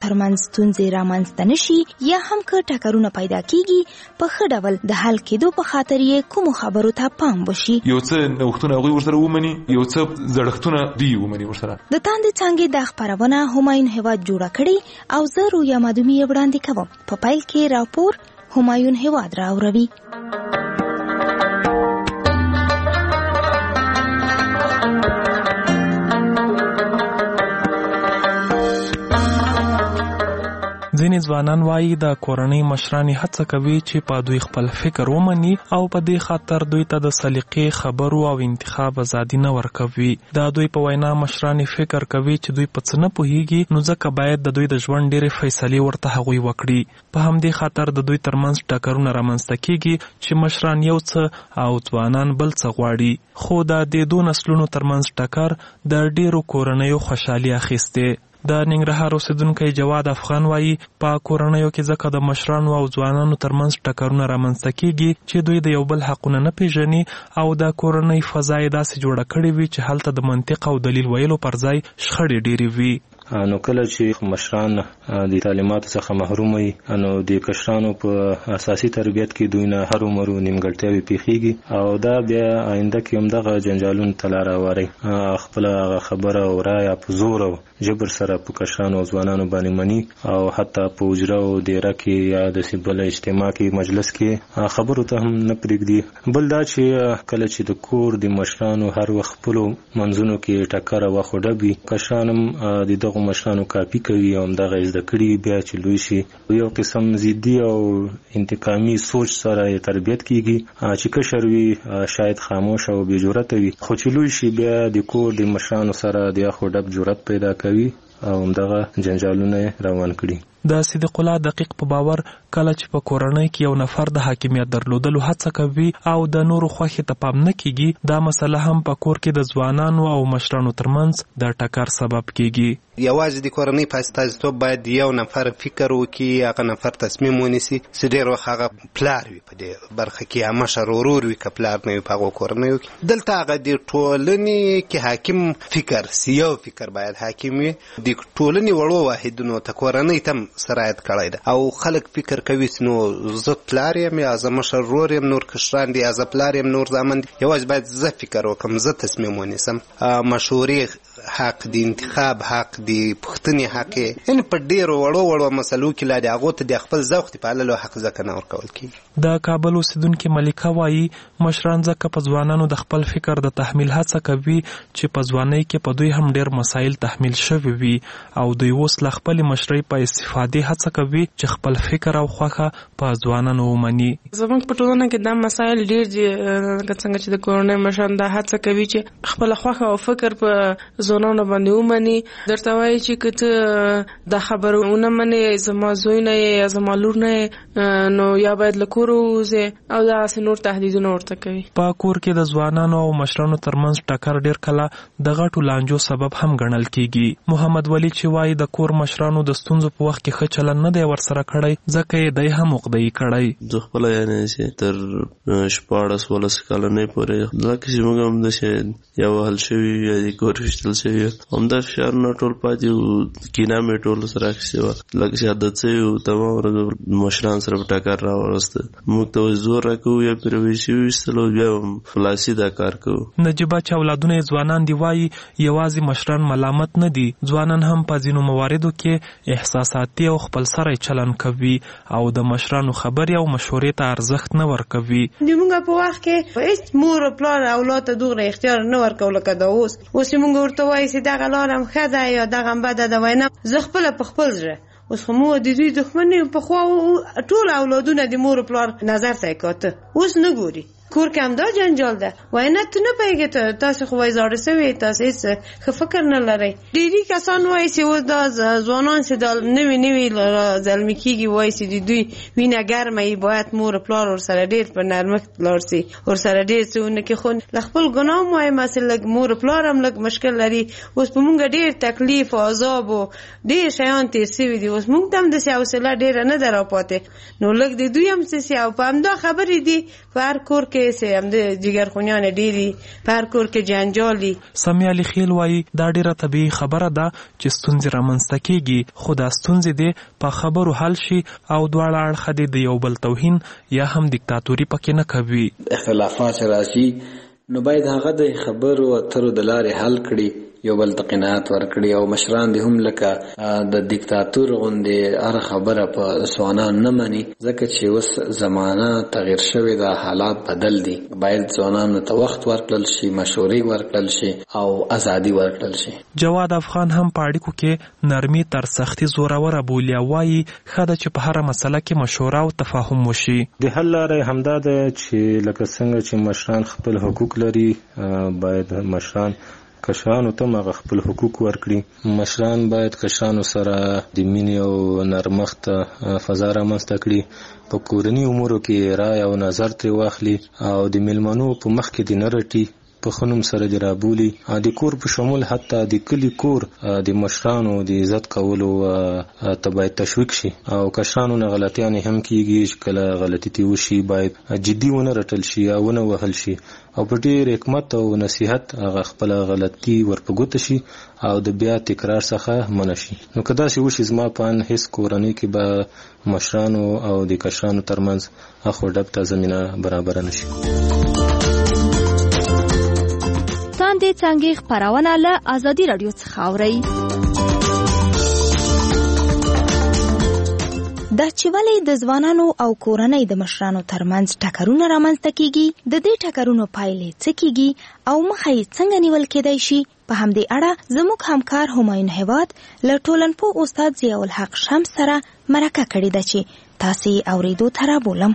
ترمنځ ستونزې رامنځته نشي یا هم که ټکرونه پیدا کیږي په ښه ډول د حل کېدو په خاطر یې کومو خبرو ته پام وشي. یو څه نوښتونه هغوی ورسره ومني، یو څه زړښتونه دوی ومني ورسره. د تاندې څانګې دا خپرونه همایون هیواد جوړه کړې او زه رویا مادومي یې وړاندې کوم. په پیل کې راپور همایون هیواد راوروي. ځینې ځوانان وایي د کورنۍ مشرانې هڅه کوي چې په دوی خپل فکر ومني او په دې خاطر دوی ته د سلیقې خبرو او انتخاب ازادي نه ورکوي. دا دوی په وینا مشرانې فکر کوي چې دوی په څه نه پوهیږي، نو ځکه باید د دوی د ژوند ډېرې فیصلې ورته هغوی وکړي. په همدې خاطر د دوی ترمنځ ټکرونه رامنځته کیږي چې مشران یو څه او ځوانان بل څه غواړي. خو د دې دوه نسلونو ترمنځ ټکر د ډېرو کورنیو خوشحالي اخیستې. د ننګرهار اوسیدونکی جواد افغان وایي په کورنیو کې ځکه د مشرانو او ځوانانو ترمنځ ټکرونه رامنځته کیږي چې دوی د یو بل حقونه نه پیژني او د کورنۍ فضا یې داسې جوړه کړې وي چې هلته د منطق او دلیل ویلو پر ځای شخړې ډېرې وي. نو کله چې مشران د تعلیماتو څخه محروم وي، نو د کشرانو په اساسي تربیت کې دوی نه هرو مرو نیمګړتیاوې پیښیږي او دا بیا آینده کې هم دغه جنجالونو ته لاره هواري. خپله خبره او رایه په زور او جبر سره په کشرانو او ځوانانو باندې مني او حتی په حجره او دیره کې یا د بل اجتماع کې مجلس کې خبرو ته هم نه پرېږدي. بل دا چې کله چې د کور د مشرانو هر وخت خپلو منځونو کې ټکر او خوډه وي، کشران هم د دغو مشرانو کاپي کوي او همدغه زده کړي بیا چې لوی شي یو قسم ضدي او انتقامي سوچ سره تربیت کیږي چې کشر وي شاید خاموش او بې جرأته وي، خو چې لوی شي بیا د کور د مشرانو سره د خو ډب جرأت پیدا کوي او همدغه جنجالونه روان کړي. د صدیق الله دقیق په باور کله چې په کورنۍ کې یو نفر د حاکمیت درلودلو هڅه کوي او د نورو خوښې ته پام نه کیږي، دا مسله هم په کور کې د ځوانانو او مشرانو ترمنځ د ټکر سبب کیږي. یوازې د کورنۍ په استازیتوب باید یو نفر فکر وکړي، هغه نفر تصمیم ونیسي چې ډېر وخت هغه پلار وي په دې برخه کې یا مشر ورور وي که پلار نه وي په هغو کورنیو کې. دلته هغه د ټولنې کې حاکم فکر سیو فکر باید حاکم وي. د ټولنې وړو واحدونو ته کورنۍ ته سرایت کړی ده او خلک فکر کوي چې نو زه پلار یم یا زه مشر ورور یم، نور کشران دي یا زه پلار یم، نور زامن دي. یوازې باید زه فکر وکړم، زه تصمیم ونیسم. مشورې حق، د انتخاب حق، د پوښتنې حق، یعنې په ډېرو وړو مسلو کې لا د هغو ته د خپل ذوق د پاللو حق ځکه نه ورکول کېږي. د کابل اوسیدونکي ملیکه وایي مشران ځکه په ځوانانو د خپل فکر د تحمیل هڅه کوي چې په ځوانۍ کې په دوی هم ډېر مسایل تحمیل شوي وي او دوی اوس له خپلې مشرۍ په استفادې هڅه کوي چې خپل فکر او خوښه په ځوانانو ومني. زموږ په ټولنه کې دا مسایل ډېر دي، لکه څنګه چې د کورنۍ مشران دا هڅه کوي چې خپل خوښه او فکر په ځوانانو باندې ومني. درته وایي چې که ته دا خبره ونه منې، زما زوی نه یې یا زما لور نه یې، نو یا باید له کوره ووځې او داسې نور تهدیدونه ورته کوي. په کور کې د ځوانانو او مشرانو ترمنځ ټکر ډېر کله د غټو لانجو سبب هم ګڼل کیږي. محمد ولی چې وایي د کور مشرانو د ستونزو په وخت کې ښه چلند نه دی ورسره کړی، ځکه یې دی هم عقده‌يي کړی. زه خپله یعنې چې تر 14-15 کلنۍ پورې لکه چې موږ هم داسې یا وهل شوي یا د کور ویشتل شوي، همدا فشارونه ټول پاتې وو، کینه مې ټولو سره اخیستې وه، لکه چې عادت شوي وو تمام ورځ مشران سره په ټکر راوسته. موږ ته زور راکوو یا پرې ویشي ویستلو بیا هم فلاسي دا کار کوو. نجیبه چې اولادونه یې ځوانان دي وایي یوازې مشران ملامت نه دي، ځوانان هم په ځینو مواردو کې احساساتي او خپلسری چلن کوي او د مشرانو خبرې او مشورې ته ارزښت نه ورکوي. موږ په وخت کې هیڅ مور او پلار اولاد ته دوغره اختیار نه ورکول لکه دا اوس موږ ورته وایي چې دغه لار هم ښه ده یا دغه هم بده ده. وینا زه خپله په خپل زړه اوس خو موږ د دوی دښمن یو، پخوا ټول اولادونه د مور او پلار نظر ته یې کاته، اوس نه ګوري. کور کې هم دا جنجال ده. وینا ته نه پوهېږې، تاسو خو وایي زاړه سوي، تاسو هېڅ ښه فکر نه لرئ. ډېري کسان وایي چې اوس دا ځوانان چې دا نوي زلمي کېږي وایي چې د دوی وینه ګرمه وي، باید مور پلار ورسره ډېر په نرمښت لاړ شي، ورسره ډېر څه ونه کړي. خو له خپل ګناه هم وایم چې لږ مور پلار هم لږ مشکل لري. اوس په مونږ ډېر تکلیف او عذاب او ډېر شیان تېر سوي دي، اوس مونږ ته هم داسې حوصله ډېره نه ده راپاتې. نو لږ د دوی هم څه او په همدا خبرې دي په هر کور کې کې سه هم د جګرخونیان ډيري په هر کور کې جنجال دي. سمیع علي خیل وایي دا ډیره طبیعي خبره ده چې ستونزې رامنځته کیږي، خو دا ستونزې دې په خبرو حل شي او دواړه اړخه دې د یو بل توهین یا هم دیکتاتوري پکې نه کوي. اختلافات راشي نو باید هغه د خبرو اترو د لارې حل کړي، یو بل ته قناعت ورکړي، او مشران دې هم لکه د دیکتاتور غوندې هر خبره په ځوانان نه مني، ځکه چې اوس زمانه تغیر شوې ده، حالات بدل دي. باید ځوانانو ته وخت ورکړل شي، مشورې ورکړل شي او ازادي ورکړل شي. جواد افغان هم په اړیکو کې نرمي تر سختي زوروره بولي او وایي ښه ده چې په هره مسله کې مشوره او تفاهم وشي. د حل لاره همدا ده چې لکه څنګه چې مشران خپل حقوق لري، باید مشران کشرانو ته هغه خپل حقوق ورکړي. مشران باید کشرانو سره د مینې او نرمښت فضا رامنځته کړي، په کورني امورو کې رای او نظر ترې واخلي او د میلمنو په مخ کې د نه رټي، په خنوم سره د رابولي. د کور په شمول حتی د کلی کور د مشرانو د عزت کولو ته باید تشویق شي، او کشرانو نه غلطیانې هم کیږي چې کله غلطي تی وشي باید جدي ونه رټل شي او ونه وهل شي، او په ډېر حکمت او نصیحت هغه خپل غلطي ورپګوته شي او د بیا تکرار څخه منع شي. نو که داسې وشي زما په ان هیڅ کورنۍ کې به مشرانو او د کشرانو ترمنځ اخو ډب ته زمینه برابره نشي. تاندې څنګه خبرونه له ازادي رادیو څخه اوري. دا چې ولې د ځوانانو او کورنۍ د مشرانو ترمنځ ټکرونه رامنځته کیږي، د دې ټکرونو پایلې څه کیږي او مخه یې څنګه نیول کېدای شي، په همدې اړه زموږ همکار همایون هیواد له ټولنپوه استاد ضیاء الحق شمس سره مرکه کړې ده چې تاسو یې اورېدو ته رابولم.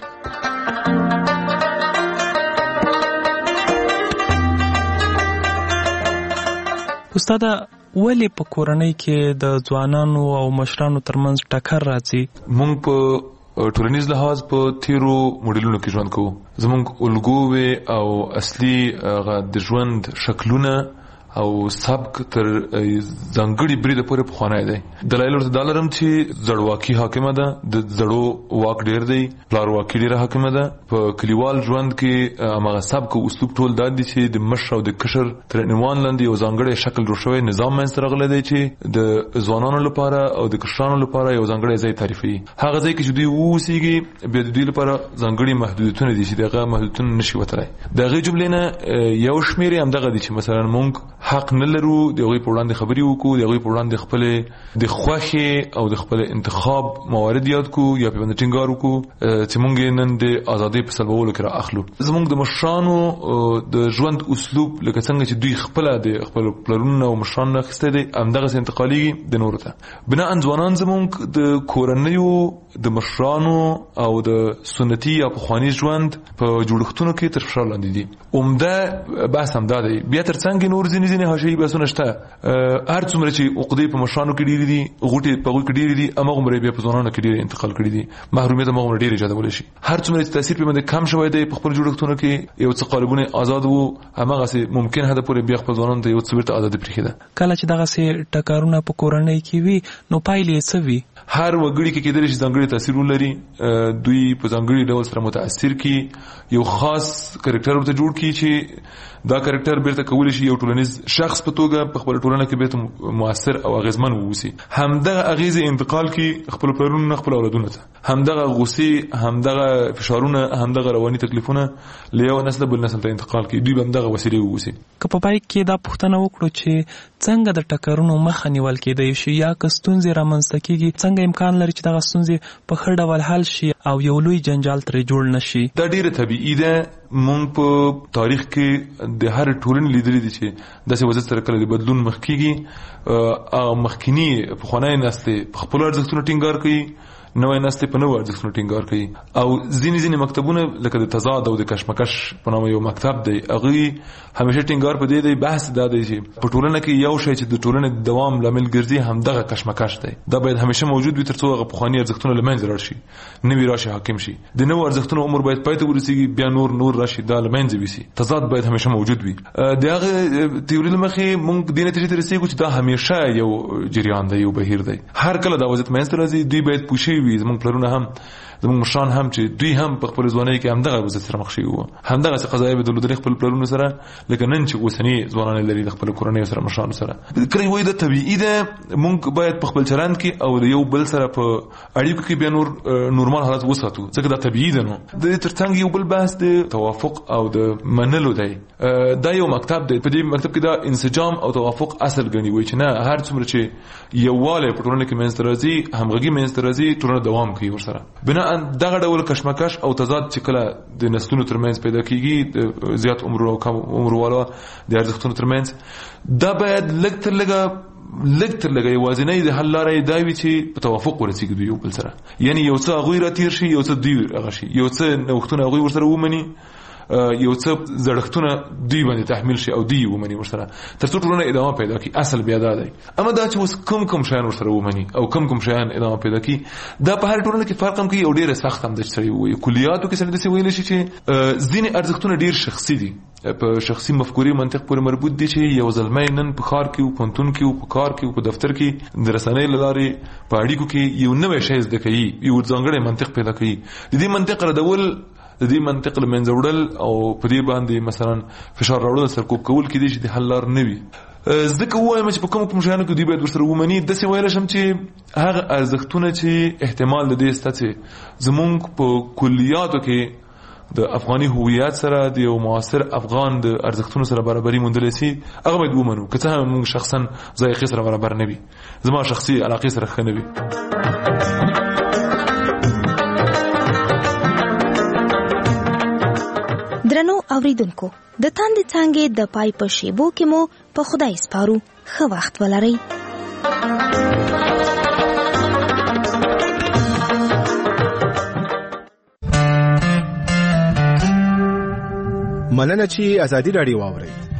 استاده، ولې په کورنۍ کې د ځوانانو او مشرانو ترمنځ ټکر راځي؟ مونږ په ټولنیز لحاظ په تیرو موډلونو کې ژوند کوو. زمونږ الګوې او اصلي د ژوند شکلونه او سبک تر ځانګړي بریده پورې پخوانی دی. دلایل ورته دا لرم چې زړواکي حاکمه ده، د زړو واک ډیر دی، پلارواکي ډیره حاکمه ده. په کلیوال ژوند کې هغه سبک او اسلوب ټول دا دي چې د مشر او د کشر تر عنوان لاندې یو ځانګړی شکل جوړ شوی نظام منځته راغلی دی چې د ځوانانو لپاره او د کشرانو لپاره یو ځانګړی ځای تعریفوي. هغه ځای کې چې دوی اوسېږي بیا د دوی لپاره ځانګړي محدودیتونه دي چې دغه محدودیتونه نشي وتلی. د هغې جملې نه یو شمېر یې همدغه دي چې مثلا مونږ حق نه لرو د هغوی په وړاندې خبرې وکړو، د هغوی په وړاندې خپلې د خوښې او د خپل انتخاب موارد یاد کړو یا پرې باندې ټینګار وکړو چې مونږ یې نن د ازادۍ په سلبولو کې را اخلو. زمونږ د مشرانو د ژوند اسلوب لکه څنګه چې دوی خپله د خپلو پلرونو او مشرانو نه اخیستی دی همدغسې انتقالېږي د نورو ته. بناً ځوانان زمونږ د کورنیو د مشرانو او د سنتي یا پخواني ژوند په جوړښتونو کې تر فشار لاندې دي. عمده بحث همدا دی. بیا تر څنګ نور ځینې حاشیې بحثونه شته. هر څومره چې عقدې په مشرانو کې ډېرې دي، غوټې په هغوی کې ډېرې دي، هماغومره بیا په ځوانانو کې ډېرې انتقال کړي دي. محرومیت هماغومره ډېر ایجادولی شي. هر څومره چې تاثیر پرې باندې کم شوی دی په خپلو جوړښتونو کې یو څه قالبونه آزاد وو، هماغسې ممکن حده پورې بیا خپل ځوانانو ته یو څه بیرته ازادي پرېښې ده. کله چې دغسې ټکرونه په کورنۍ کې وي نو پایلې یې څه وي؟ هر وګړي کې کېدلی شي ځانګړي تاثیر ولري، دوی په ځانګړي ډول سره متاثر کړي، یو خاص کرکټر ورته جوړ کړي چې دا کرکټر بیرته کولی شي یو ټولنیز شخص په توګه په خپل ټولنه کې بیرته مؤثر او اغیزمن واوسي. همدغه اغیزې انتقال کړي خپل پلرونو نه خپل اولادونو ته. همدغه غصې، همدغه فشارونه، همدغه رواني تکلیفونه له یو نسل بل نسل ته انتقال کړي. دوی به همدغه وسیلې واوسي. که په پای کې دا پوښتنه وکړو چې څنګه د ټکرونو مخه نیول کېدای شي یا که ستونزې رامنځته کېږي، څنګه امکان لري چې دغه ستونزې په ښه ډول حل شي او یو لوی جنجال ترې جوړ نشي؟ دا ډیره طبیعي ده. مونږ په تاریخ کې د هر ټولنې لیدلې دي چې داسې وضعیت سره کله د بدلون مخ کېږي. مخکینی پخوانی نسل په خپلو ارزښتونو ټینګار کوي، نوې نسل په نوو ارزښتونو ټینګار کوي. او ځینې مکتبونه لکه د تضاد او د کشمکش په نامه یو مکتب دی، هغوی همیشه ټینګار په دې دی، بحث دا دی چې په ټولنه کې یو شی چې د ټولنې د دوام لامل ګرځي همدغه کشمکش دی. دا باید همیشه موجود وي تر څو هغه پخواني ارزښتونه له منځه لاړ شي، نوي راشي حاکم شي. د نوو ارزښتونو عمر باید پای ته ورسېږي، بیا نور راشي، دا له منځه ویسي. تضاد باید همیشه موجود وي. د هغه تیوري له مخې مونږ دې نتیجې ته رسېږو چې دا همیشه یو جریان دی، یو بهیر دی. هر کله دا وضعیت منځته راځي دوی باید پوه شوي وي زموږ پلرونه هم زموږ مشران هم چې دوی هم په خپل ځوانۍ کې همدغه وضعیت سره مخ شوي وو همدغه قضایا به درلودل خپل پلرونو سره لکه نن چې اوسنی ځوانان لري د خپل کورنۍ سره مشرانو سره کله وایي د طبيعي ده موږ باید په خپل چلند کې او د یو بل سره په اړیکو کې بیا نورمال حالت وساتو ځکه دا طبيعي ده نو د ترڅنګ یو بل بحث د توافق او د منلو دی دا یو مکتب دی په دې مکتب کې دا انسجام او توافق اصل ګڼي وایي چې نه هر څومره چې یووالی په ټولنه کې منځته راځي همغږي منځته راځي ټولنه دوام کوي ورسره بنا دغه ډول کشمکش او تضاد چې کله د نسلونو ترمنځ پیدا کیږي زیات عمر او کم عمر والا د ارزښتونو ترمنځ دا باید لږ تر لږه یوازینۍ د حل لارې دا وي چې په توافق ورسیږي دوی یو بل سره یعنی یو څه هغوی راتېر شي یو څه دوی هغه شي یو څه نوښتونه هغوی ورسره ومني یو څه زړښتونه دوی باندې تحمیل شي او دوی ومني ورسره تر څو ټولنه ادامه پیدا کړي اصل بیا دا دی اما دا چې اوس کوم شیان ورسره ومني او کوم شیان ادامه پیدا کړي دا په هر ټولنه کې فرق هم کوي او ډېر سخت هم د سړي وي کلیاتو کې څنګه ویل شي چې ځینې ارزښتونه ډېر شخصي دي په شخصي مفکوري منطق پورې مربوط دي چې یو ځلمې نن په ښار کې او پونتون کې او په کار کې او په دفتر کې د رسنۍ لارې په اړیکو کې یو نوې شی زده کوي یو ځانګړی منطق پیدا کوي د دې منطق ردول د دې منطق له منځه وړل او په دې باندې مثلا فشار راوړل سرکوب کول کې دي چې د حل لار نه وي ځکه وایم چې په کوم شیانو کې دوی باید ورسره ومني داسې ویلی شم چې هغه ارزښتونه چې احتمال د دې شته چې زمونږ په کلیاتو کې د افغاني هویت سره د یو معاصر افغان د ارزښتونو سره برابري موندلی شي هغه باید ومنو که څه هم موږ شخصا ذایقې سره برابر نه وي زما شخصي علاقې سره ښه نه وي درنو اوریدونکو د تاندې څانګې د پای په شیبو کې مو په خدای سپارو ښه وخت ولرئ مننه چې ازادي راډیو واورئ